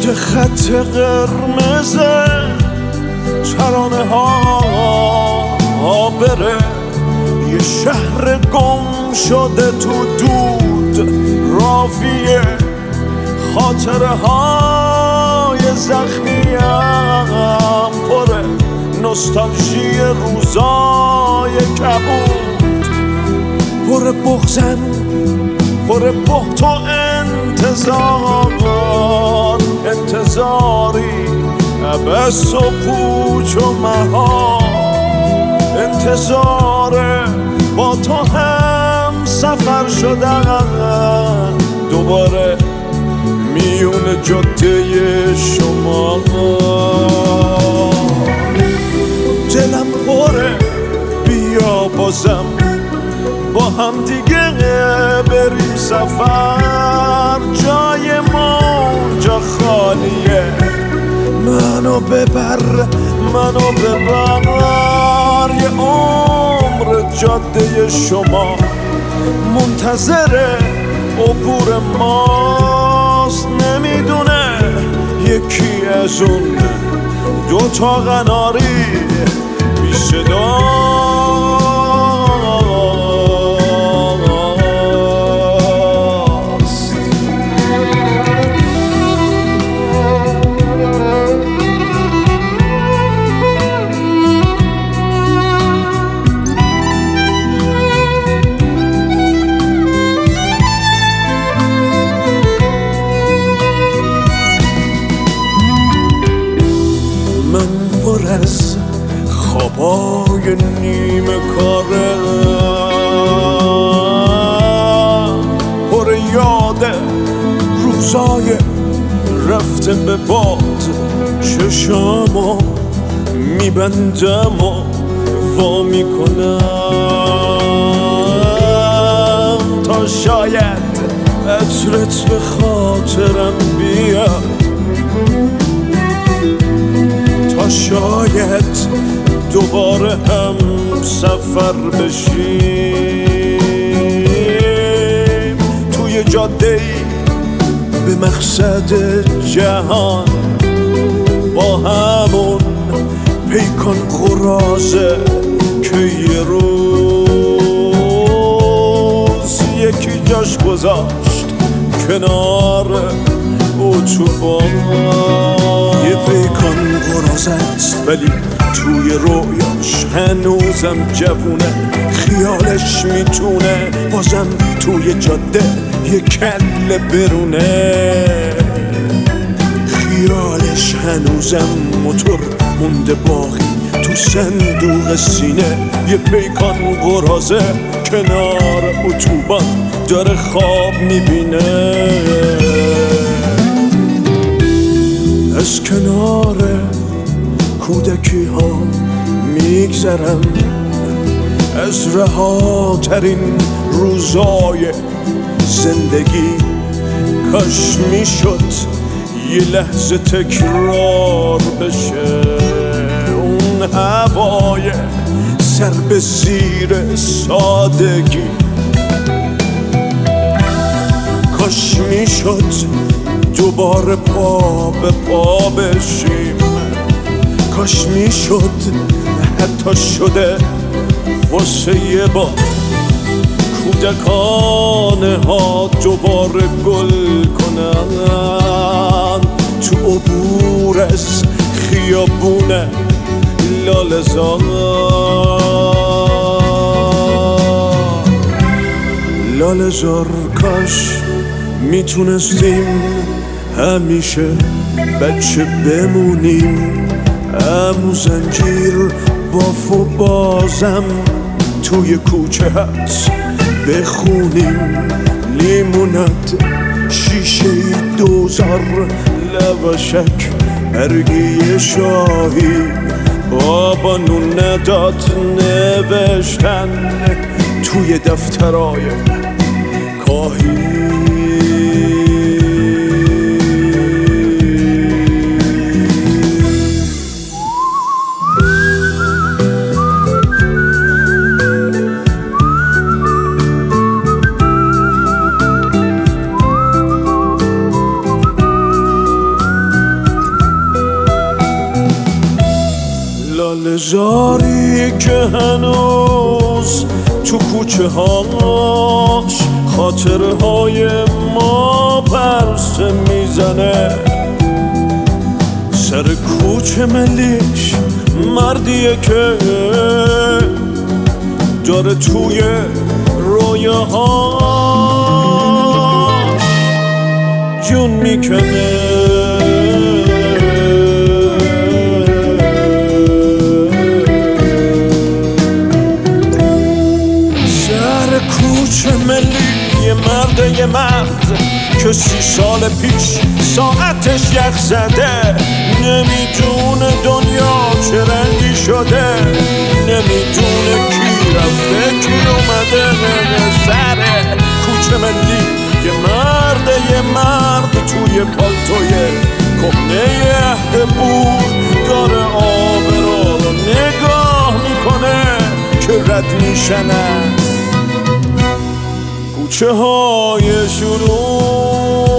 پشت خط قرمزه ترانه ها بره، یه شهر گم شده تو دود رافیه، خاطره های زخمیم پره، نوستالژی روزای کبود، پر بغزن پر بحت و انتظاری عبس و پوچ و مهار، انتظاره با تو هم سفر شدن دوباره میون جاده شما. دلم پره بیا بازم با هم دیگه بریم سفر، جای ما جا خالیه، منو ببر یه عمر جاده شما منتظر عبور ماست، نمیدونه یکی از اون دوتا قناری بی صدا. از خوابای نیمه کاره پر یاد روزای رفته به باد، چشامو میبندم و وا میکنم تا شاید عطرت به خاطرم بیاد، شاید دوباره هم سفر بشیم توی جاده‌ای به مقصد جهان، با همون پیکان قرازه که یه روز یکی جاش گذاشت کنار اتوبان. یه پیکان قرازه است ولی توی رویاش هنوزم جوونه، خیالش میتونه بازم توی جاده یه کله برونه، خیالش هنوزم موتور مونده باقی تو صندوق سینه، یه پیکان قرازه کنار اتوبان داره خواب میبینه. از کنار کودکی ها میگذرم، از رهاترین روزای زندگی، کاش میشد یه لحظه تکرار بشه اون هوای سر به زیر سادگی، کاش میشد دوباره پا به پا بشیم، کاش میشد حتی شده واسه یه بار کودکانه ها دوباره گل کنن تو عبور از خیابون لاله‌زار. لاله‌زار کاش میتونستیم همیشه بچه بمونیم، عمو زنجیر باف و بازم توی کوچه هست بخونیم، لیمونات شیشه دوزار لواشک برگی شاهی، بابا نون نداد نوشتن توی دفترای کاهی. بگذاری که هنوز تو کوچه هاش خاطرهای ما پرسه میزنه. سر کوچه ملیش مردیه که داره توی رویه هاش جون میکنه. سر کوچه ملی یه مرد که 30 سال پیش ساعتش یخ زده، نمیدونه دنیا چه رنگی شده، نمیدونه کی رفته کی اومده. سر کوچه ملی یه مرد توی پالتوی کهنه عهد بور داره آبرا رو نگاه میکنه که رد میشن از کوچه های شروع.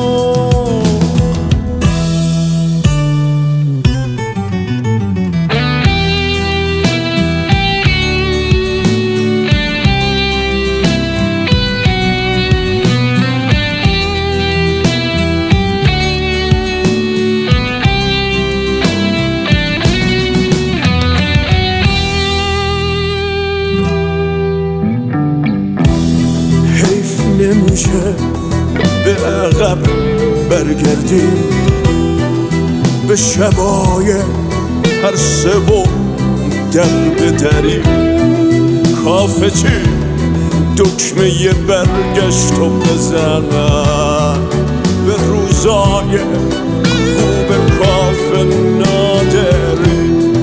نمیشه به عقب برگردیم، به شبای پرسه و در بدریم. کافه چی دکمه ی برگشت و بزنن به روزای خوب کافه نادری.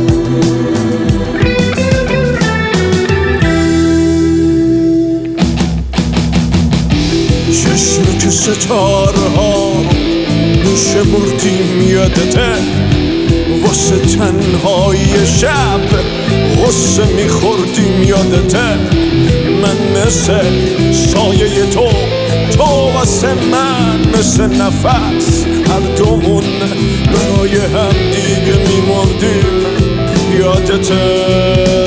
چشم که ستارها میشه مردیم یادته، واسه تنهای شب غصه میخوردیم یادته. من مثل سایه تو واسه من مثل نفس، هر دومون برای هم دیگه میمردیم یادته.